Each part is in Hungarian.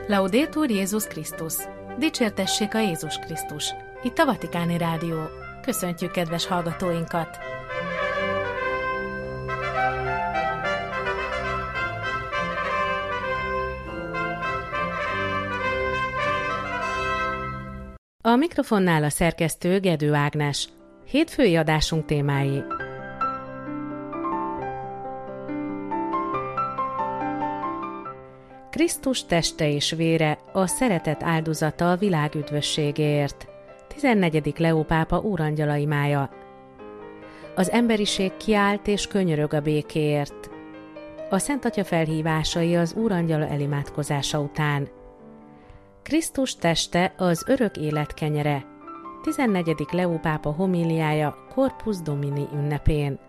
Laudetur Jézus Krisztus! Dicsértessék a Jézus Krisztus! Itt a Vatikáni Rádió. Köszöntjük kedves hallgatóinkat! A mikrofonnál a szerkesztő Gedő Ágnes. Hétfői adásunk témái. Krisztus teste és vére, a szeretet áldozata a világ üdvösségéért. 14. Leó pápa úrangyala imája. Az emberiség kiállt és könyörög a békéért. A Szent Atya felhívásai az úrangyala elimádkozása után. Krisztus teste az örök élet kenyere. 14. Leó pápa homíliája Corpus Domini ünnepén.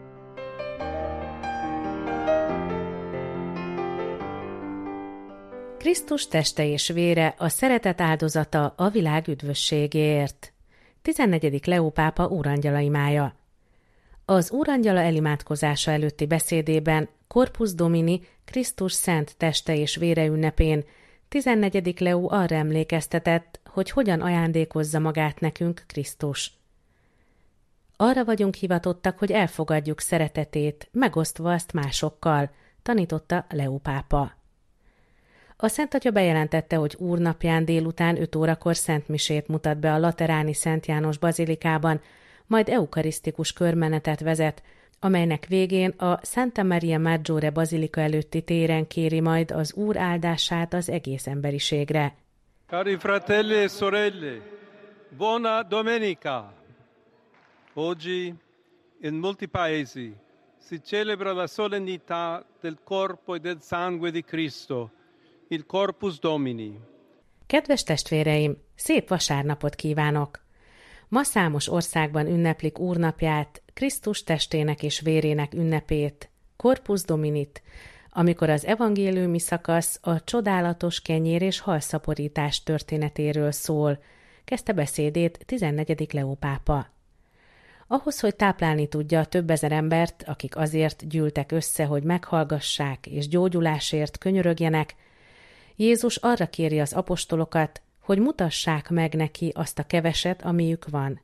Krisztus teste és vére, a szeretet áldozata a világ üdvösségéért. 14. Leó pápa úrangyala imája. Az úrangyala elimádkozása előtti beszédében Corpus Domini Krisztus szent teste és vére ünnepén 14. Leó arra emlékeztetett, hogy hogyan ajándékozza magát nekünk Krisztus. Arra vagyunk hivatottak, hogy elfogadjuk szeretetét, megosztva azt másokkal, tanította Leó pápa. A Szent Atya bejelentette, hogy úrnapján délután 5 órakor szentmisét mutat be a lateráni Szent János bazilikában, majd eukarisztikus körmenetet vezet, amelynek végén a Santa Maria Maggiore bazilika előtti téren kéri majd az Úr áldását az egész emberiségre. Cari fratelli e sorelle, buona domenica! Oggi in molti paesi si celebra la solennità del corpo e del sangue di Cristo, il Corpus Domini. Kedves testvéreim, szép vasárnapot kívánok! Ma számos országban ünneplik úrnapját, Krisztus testének és vérének ünnepét, Corpus Dominit, amikor az evangéliumi szakasz a csodálatos kenyér és halszaporítás történetéről szól, kezdte beszédét 14. Leó pápa. Ahhoz, hogy táplálni tudja a több ezer embert, akik azért gyűltek össze, hogy meghallgassák és gyógyulásért könyörögjenek, Jézus arra kéri az apostolokat, hogy mutassák meg neki azt a keveset, amiük van.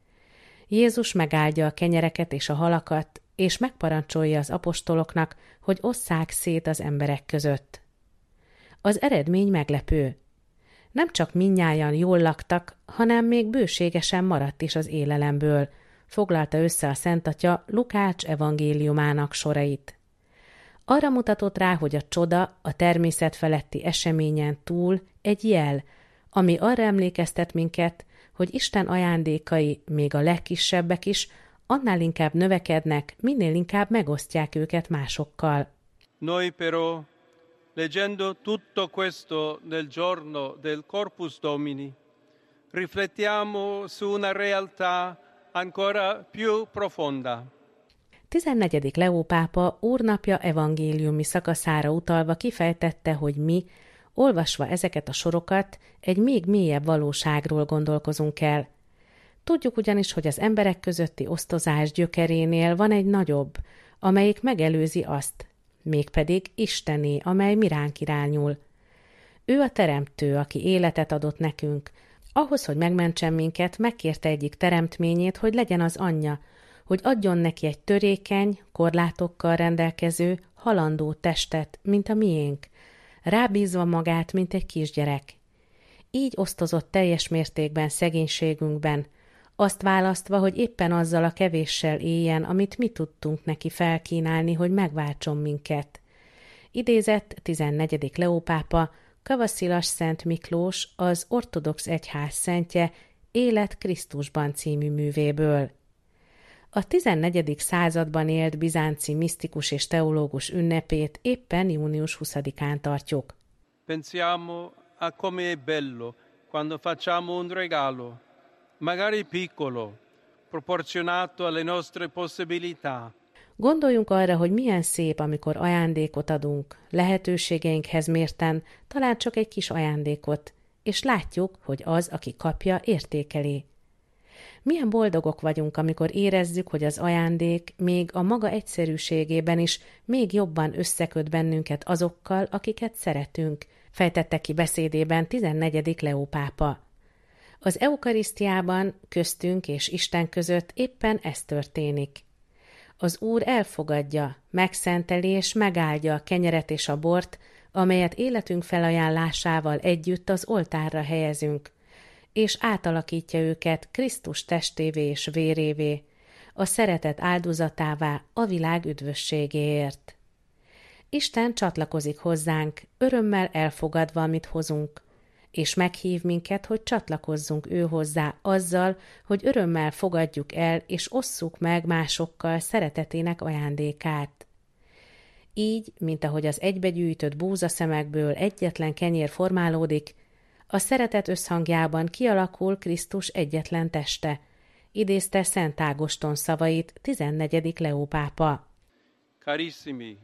Jézus megáldja a kenyereket és a halakat, és megparancsolja az apostoloknak, hogy osszák szét az emberek között. Az eredmény meglepő. Nem csak mindnyájan jól laktak, hanem még bőségesen maradt is az élelemből, foglalta össze a Szent Atya Lukács evangéliumának sorait. Arra mutatott rá, hogy a csoda a természet feletti eseményen túl egy jel, ami arra emlékeztet minket, hogy Isten ajándékai, még a legkisebbek is, annál inkább növekednek, minél inkább megosztják őket másokkal. Noi però, leggendo tutto questo nel giorno del Corpus Domini, riflettiamo su una realtà ancora più profonda. 14. Leó pápa úrnapja evangéliumi szakaszára utalva kifejtette, hogy mi, olvasva ezeket a sorokat, egy még mélyebb valóságról gondolkozunk el. Tudjuk ugyanis, hogy az emberek közötti osztozás gyökerénél van egy nagyobb, amelyik megelőzi azt, mégpedig Istené, amely miránk irányul. Ő a teremtő, aki életet adott nekünk. Ahhoz, hogy megmentsen minket, megkérte egyik teremtményét, hogy legyen az anyja, hogy adjon neki egy törékeny, korlátokkal rendelkező, halandó testet, mint a miénk, rábízva magát, mint egy kisgyerek. Így osztozott teljes mértékben szegénységünkben, azt választva, hogy éppen azzal a kevéssel éljen, amit mi tudtunk neki felkínálni, hogy megváltson minket. Idézett 14. Leó pápa, Kavaszilas Szent Miklós, az ortodox egyház szentje Élet Krisztusban című művéből. A 14. században élt bizánci misztikus és teológus ünnepét éppen június 20-án tartjuk. Pensiamo a come è bello quando facciamo un regalo, magari piccolo, proporzionato alle nostre possibilità. Gondoljunk arra, hogy milyen szép, amikor ajándékot adunk, lehetőségeinkhez mérten, talán csak egy kis ajándékot, és látjuk, hogy az, aki kapja, értékeli. Milyen boldogok vagyunk, amikor érezzük, hogy az ajándék még a maga egyszerűségében is még jobban összeköt bennünket azokkal, akiket szeretünk, fejtette ki beszédében 14. Leó pápa. Az eukarisztiában köztünk és Isten között éppen ez történik. Az Úr elfogadja, megszenteli és megáldja a kenyeret és a bort, amelyet életünk felajánlásával együtt az oltárra helyezünk, és átalakítja őket Krisztus testévé és vérévé, a szeretet áldozatává a világ üdvösségéért. Isten csatlakozik hozzánk, örömmel elfogadva, amit hozunk, és meghív minket, hogy csatlakozzunk ő hozzá azzal, hogy örömmel fogadjuk el és osszuk meg másokkal szeretetének ajándékát. Így, mint ahogy az egybegyűjtött búzaszemekből egyetlen kenyér formálódik, a szeretet összhangjában kialakul Krisztus egyetlen teste, idézte Szent Ágoston szavait 14. Leó pápa. Carissimi,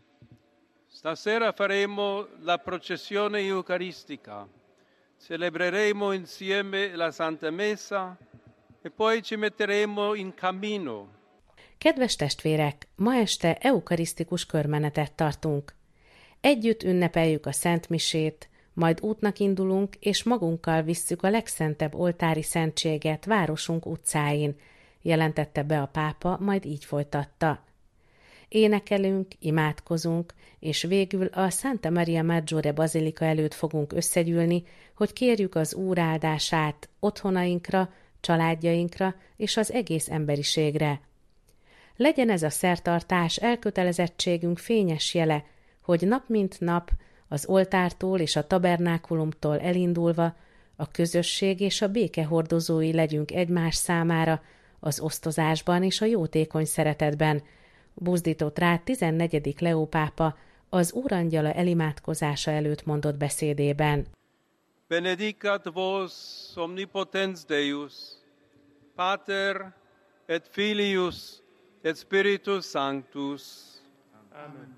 stasera faremo la processione eucaristica. Celebreremo insieme la Santa Messa e poi ci metteremo in cammino. Kedves testvérek, ma este eukarisztikus körmenetet tartunk. Együtt ünnepeljük a Szent Misét, majd útnak indulunk, és magunkkal visszük a legszentebb oltári szentséget városunk utcáin, jelentette be a pápa, majd így folytatta. Énekelünk, imádkozunk, és végül a Santa Maria Maggiore bazilika előtt fogunk összegyűlni, hogy kérjük az Úr áldását otthonainkra, családjainkra és az egész emberiségre. Legyen ez a szertartás elkötelezettségünk fényes jele, hogy nap mint nap az oltártól és a tabernákulumtól elindulva a közösség és a béke hordozói legyünk egymás számára az osztozásban és a jótékony szeretetben, buzdított rá 14. Leó pápa az Úrangyala elimádkozása előtt mondott beszédében. Benedicat vos omnipotens Deus, Pater et Filius et Spiritus Sanctus. Amen.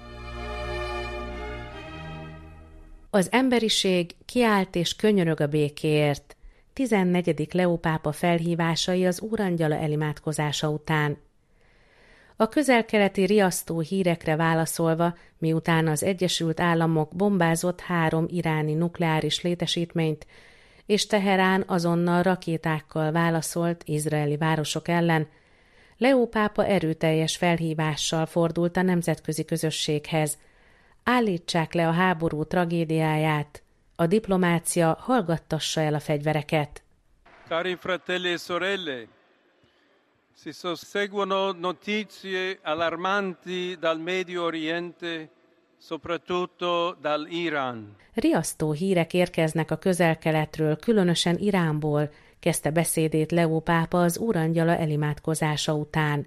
Az emberiség kiállt és könyörög a békéért. 14. Leó pápa felhívásai az Úrangyala elimádkozása után. A közel-keleti riasztó hírekre válaszolva, miután az Egyesült Államok bombázott 3 iráni nukleáris létesítményt, és Teherán azonnal rakétákkal válaszolt izraeli városok ellen, Leó pápa erőteljes felhívással fordult a nemzetközi közösséghez. Állítsák le a háború tragédiáját, a diplomácia hallgattassa el a fegyvereket. Cari fratelli e sorelle, si susseguono notizie allarmanti dal Medio Oriente, soprattutto dall'Iran. Riasztó hírek érkeznek a közel-keletről, különösen Iránból, kezdte beszédét Leó pápa az Úrangyala elimádkozása után.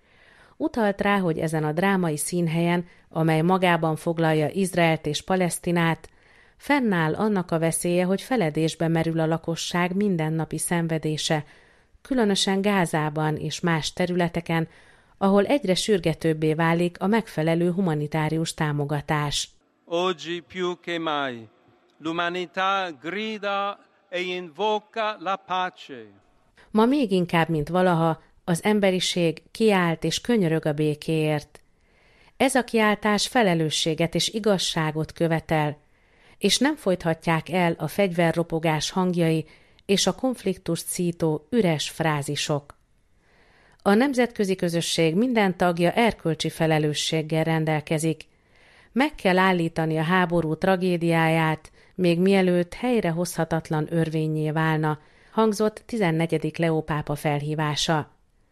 Utalt rá, hogy ezen a drámai színhelyen, amely magában foglalja Izraelt és Palesztinát, fennáll annak a veszélye, hogy feledésbe merül a lakosság mindennapi szenvedése, különösen Gázában és más területeken, ahol egyre sürgetőbbé válik a megfelelő humanitárius támogatás. Oggi più che mai l'umanità grida e invoca la pace. Ma még inkább, mint valaha, az emberiség kiált és könyörög a békéért. Ez a kiáltás felelősséget és igazságot követel, és nem folythatják el a fegyverropogás hangjai és a konfliktust szító üres frázisok. A nemzetközi közösség minden tagja erkölcsi felelősséggel rendelkezik. Meg kell állítani a háború tragédiáját, még mielőtt helyrehozhatatlan örvénnyé válna, hangzott 14. Leó pápa felhívása.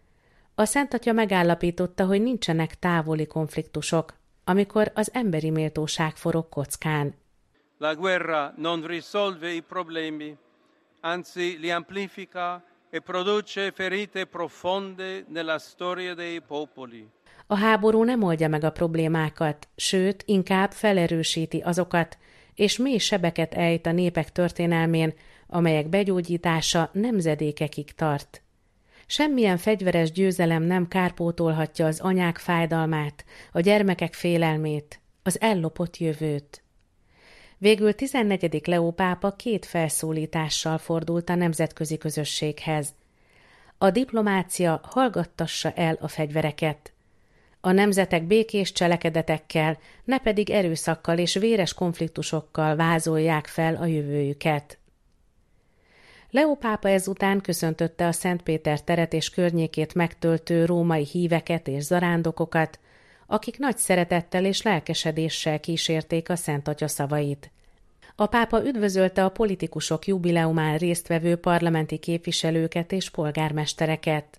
A Szent Atya megállapította, hogy nincsenek távoli konfliktusok, amikor az emberi méltóság forog kockán. La guerra non risolve i problemi, anzi li amplifica e produce ferite profonde nella storia dei popoli. A háború nem oldja meg a problémákat, sőt, inkább felerősíti azokat, és mély sebeket ejt a népek történelmén, amelyek begyógyítása nemzedékekig tart. Semmilyen fegyveres győzelem nem kárpótolhatja az anyák fájdalmát, a gyermekek félelmét, az ellopott jövőt. Végül 14. Leó pápa 2 felszólítással fordult a nemzetközi közösséghez. A diplomácia hallgattassa el a fegyvereket. a nemzetek békés cselekedetekkel, ne pedig erőszakkal és véres konfliktusokkal vázolják fel a jövőjüket. Leó pápa ezután köszöntötte a Szent Péter teret és környékét megtöltő római híveket és zarándokokat, akik nagy szeretettel és lelkesedéssel kísérték a Szent Atya szavait. A pápa üdvözölte a politikusok jubileumán résztvevő parlamenti képviselőket és polgármestereket.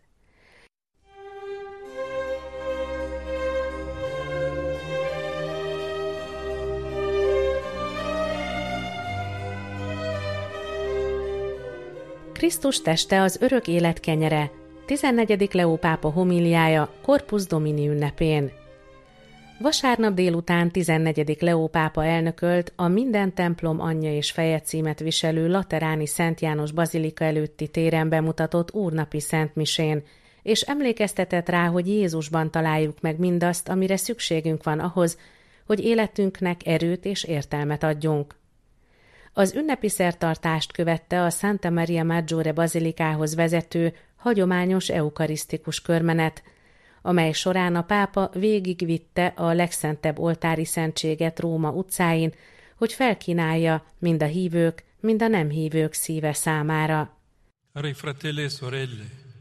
Krisztus teste az örök élet kenyere, 14. Leó pápa homíliája Corpus Domini ünnepén. Vasárnap délután 14. Leó pápa elnökölt a Minden templom anyja és feje címet viselő lateráni Szent János bazilika előtti téren bemutatott úrnapi szentmisén, és emlékeztetett rá, hogy Jézusban találjuk meg mindazt, amire szükségünk van ahhoz, hogy életünknek erőt és értelmet adjunk. Az ünnepi szertartást követte a Santa Maria Maggiore bazilikához vezető, hagyományos eukarisztikus körmenet, amely során a pápa végigvitte a legszentebb oltári szentséget Róma utcáin, hogy felkínálja mind a hívők, mind a nem hívők szíve számára. Cari fratelli e sorelle,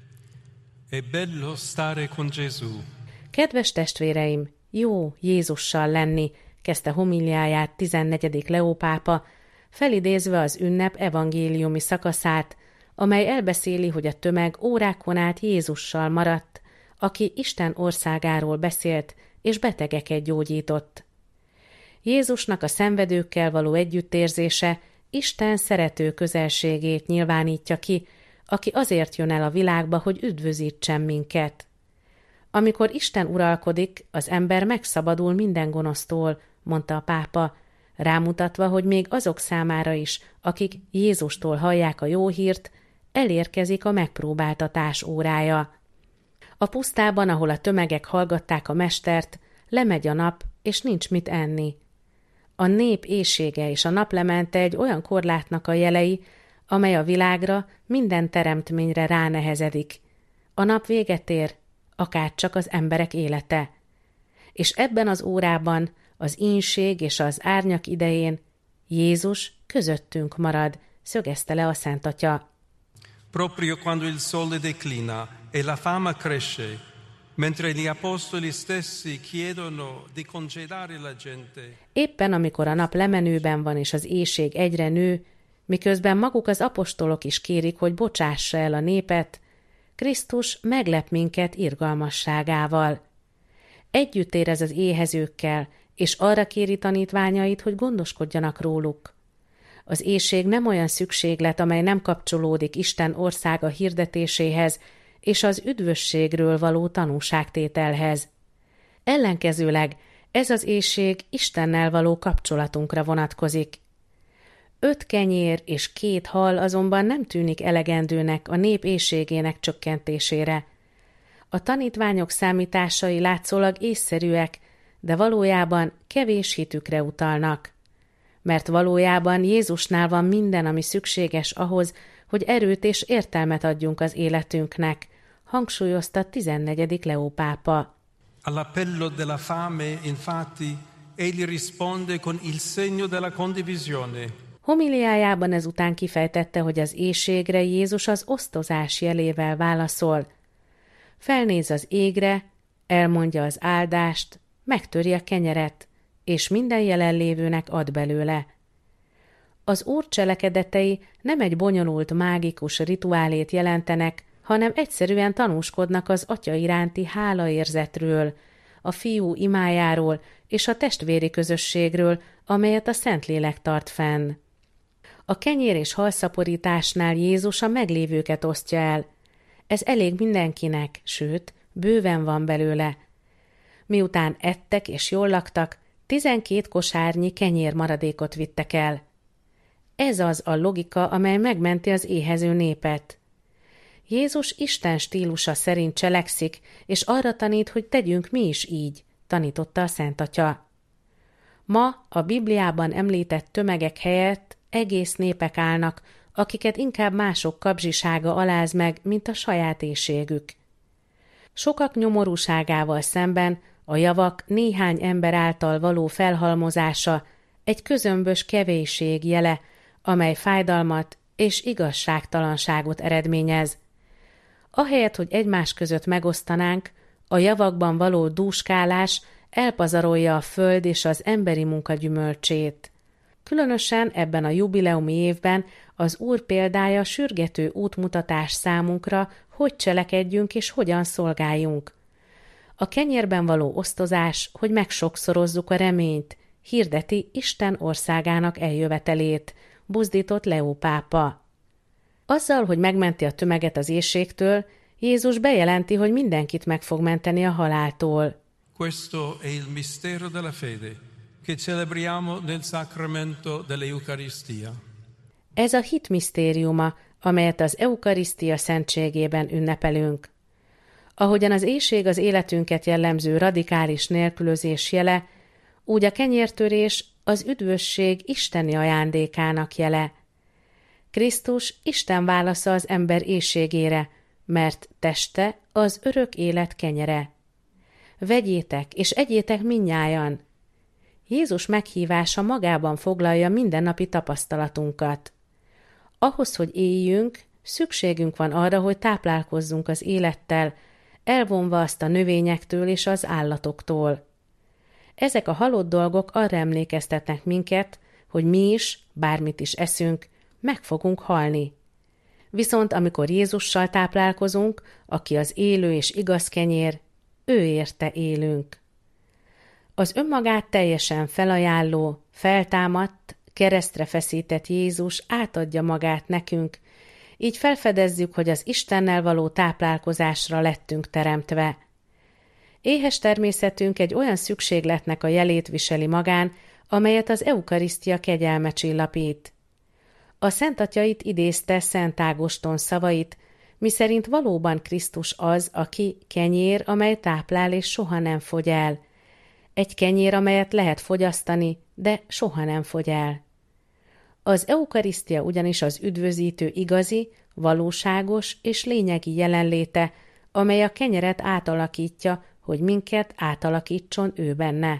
è bello stare con Gesù. Kedves testvéreim, jó Jézussal lenni, kezdte homíliáját 14. Leó pápa, felidézve az ünnep evangéliumi szakaszát, amely elbeszéli, hogy a tömeg órákon át Jézussal maradt, aki Isten országáról beszélt és betegeket gyógyított. Jézusnak a szenvedőkkel való együttérzése Isten szerető közelségét nyilvánítja ki, aki azért jön el a világba, hogy üdvözítsen minket. Amikor Isten uralkodik, az ember megszabadul minden gonosztól, mondta a pápa, rámutatva, hogy még azok számára is, akik Jézustól hallják a jó hírt, elérkezik a megpróbáltatás órája. A pusztában, ahol a tömegek hallgatták a mestert, lemegy a nap, és nincs mit enni. A nép éhsége és a naplemente egy olyan korlátnak a jelei, amely a világra, minden teremtményre ránehezedik. A nap véget ér, akárcsak az emberek élete. És ebben az órában, az ínség és az árnyak idején Jézus közöttünk marad, szögezte le a Szent Atya. Proprio quando il sole declina e la fama cresce, mentre gli apostoli stessi chiedono di congedare la gente. Éppen amikor a nap lemenőben van és az éhség egyre nő, miközben maguk az apostolok is kérik, hogy bocsássa el a népet, Krisztus meglep minket irgalmasságával. Együtt érez az éhezőkkel, és arra kéri tanítványait, hogy gondoskodjanak róluk. Az éhség nem olyan szükséglet, amely nem kapcsolódik Isten országa hirdetéséhez és az üdvösségről való tanúságtételhez. Ellenkezőleg ez az éhség Istennel való kapcsolatunkra vonatkozik. 5 kenyér és 2 hal azonban nem tűnik elegendőnek a nép éhségének csökkentésére. A tanítványok számításai látszólag észszerűek, de valójában kevés hitükre utalnak. Mert valójában Jézusnál van minden, ami szükséges ahhoz, hogy erőt és értelmet adjunk az életünknek, hangsúlyozta 14. Leó pápa. All'appello della fame, infatti, egli risponde con il segno della condivisione. Homiliájában ezután kifejtette, hogy az éhségre Jézus az osztozás jelével válaszol. Felnéz az égre, elmondja az áldást, megtöri a kenyeret, és minden jelenlévőnek ad belőle. Az Úr cselekedetei nem egy bonyolult, mágikus rituálét jelentenek, hanem egyszerűen tanúskodnak az Atya iránti hálaérzetről, a Fiú imájáról és a testvéri közösségről, amelyet a Szentlélek tart fenn. A kenyér és halszaporításnál Jézus a meglévőket osztja el. Ez elég mindenkinek, sőt, bőven van belőle. Miután ettek és jól laktak, 12 kosárnyi kenyér maradékot vittek el. Ez az a logika, amely megmenti az éhező népet. Jézus Isten stílusa szerint cselekszik, és arra tanít, hogy tegyünk mi is így, tanította a Szent Atya. Ma a Bibliában említett tömegek helyett egész népek állnak, akiket inkább mások kapzsisága aláz meg, mint a saját éhségük. Sokak nyomorúságával szemben A javak néhány ember által való felhalmozása egy közömbös kevésség jele, amely fájdalmat és igazságtalanságot eredményez. Ahelyett, hogy egymás között megosztanánk, a javakban való dúskálás elpazarolja a föld és az emberi munka gyümölcsét. Különösen ebben a jubileumi évben az Úr példája sürgető útmutatás számunkra, hogy cselekedjünk és hogyan szolgáljunk. A kenyérben való osztozás, hogy megsokszorozzuk a reményt, hirdeti Isten országának eljövetelét, buzdított Leó pápa. Azzal, hogy megmenti a tömeget az éhségtől, Jézus bejelenti, hogy mindenkit meg fog menteni a haláltól. Questo è il mistero della fede che celebriamo nel sacramento dell'Eucaristia. Ez a hit misztériuma, amelyet az Eukarisztia szentségében ünnepelünk. Ahogyan az éhség az életünket jellemző radikális nélkülözés jele, úgy a kenyértörés az üdvösség isteni ajándékának jele. Krisztus Isten válasza az ember éhségére, mert teste az örök élet kenyere. Vegyétek és egyétek mindnyájan. Jézus meghívása magában foglalja mindennapi tapasztalatunkat. Ahhoz, hogy éljünk, szükségünk van arra, hogy táplálkozzunk az élettel, elvonva azt a növényektől és az állatoktól. Ezek a halott dolgok arra emlékeztetnek minket, hogy mi is, bármit is eszünk, meg fogunk halni. Viszont amikor Jézussal táplálkozunk, aki az élő és igaz kenyér, ő érte élünk. Az önmagát teljesen felajánló, feltámadt, keresztre feszített Jézus átadja magát nekünk, így felfedezzük, hogy az Istennel való táplálkozásra lettünk teremtve. Éhes természetünk egy olyan szükségletnek a jelét viseli magán, amelyet az Eukarisztia kegyelme csillapít. A Szent Atyait idézte Szent Ágoston szavait, miszerint valóban Krisztus az, aki kenyér, amely táplál és soha nem fogy el. Egy kenyér, amelyet lehet fogyasztani, de soha nem fogy el. Az Eukarisztia ugyanis az üdvözítő igazi, valóságos és lényegi jelenléte, amely a kenyeret átalakítja, hogy minket átalakítson ő benne.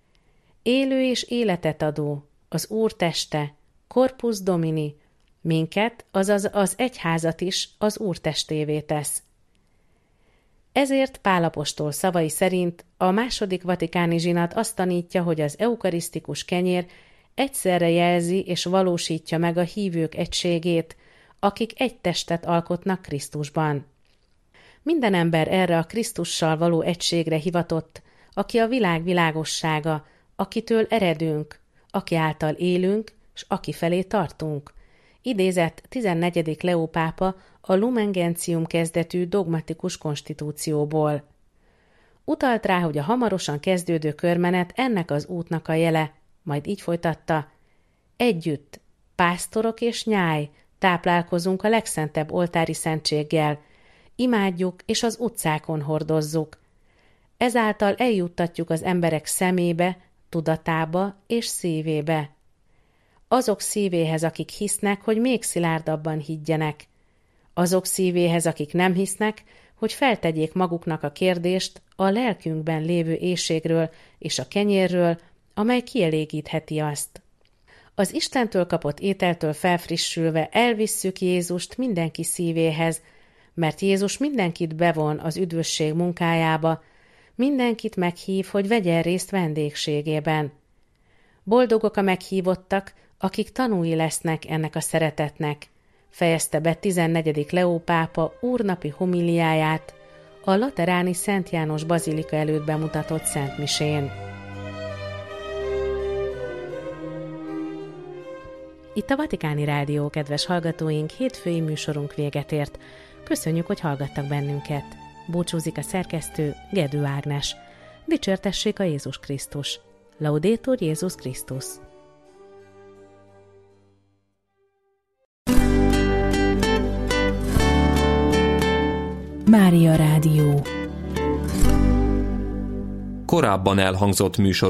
Élő és életet adó, az Úr teste, Corpus Domini, minket, azaz az egyházat is az Úr testévé tesz. Ezért Pál apostol szavai szerint a második vatikáni zsinat azt tanítja, hogy az eukarisztikus kenyér egyszerre jelzi és valósítja meg a hívők egységét, akik egy testet alkotnak Krisztusban. Minden ember erre a Krisztussal való egységre hivatott, aki a világ világossága, akitől eredünk, aki által élünk, s aki felé tartunk. Idézett 14. Leó pápa a Lumen Gentium kezdetű dogmatikus konstitúcióból. Utalt rá, hogy a hamarosan kezdődő körmenet ennek az útnak a jele, majd így folytatta: együtt, pásztorok és nyáj, táplálkozunk a legszentebb oltári szentséggel, imádjuk és az utcákon hordozzuk. Ezáltal eljuttatjuk az emberek szemébe, tudatába és szívébe. Azok szívéhez, akik hisznek, hogy még szilárdabban higgyenek. Azok szívéhez, akik nem hisznek, hogy feltegyék maguknak a kérdést a lelkünkben lévő éhségről és a kenyérről, amely kielégítheti azt. Az Istentől kapott ételtől felfrissülve elvisszük Jézust mindenki szívéhez, mert Jézus mindenkit bevon az üdvösség munkájába, mindenkit meghív, hogy vegyen részt vendégségében. Boldogok a meghívottak, akik tanúi lesznek ennek a szeretetnek, fejezte be 14. Leó pápa úrnapi homiliáját a lateráni Szent János bazilika előtt bemutatott szentmisén. Itt a Vatikáni Rádió, kedves hallgatóink, hétfői műsorunk véget ért. Köszönjük, hogy hallgattak bennünket. Búcsúzik a szerkesztő, Gedő Ágnes. Dicsértessék a Jézus Krisztus. Laudetur Jézus Krisztus. Mária Rádió. Korábban elhangzott műsor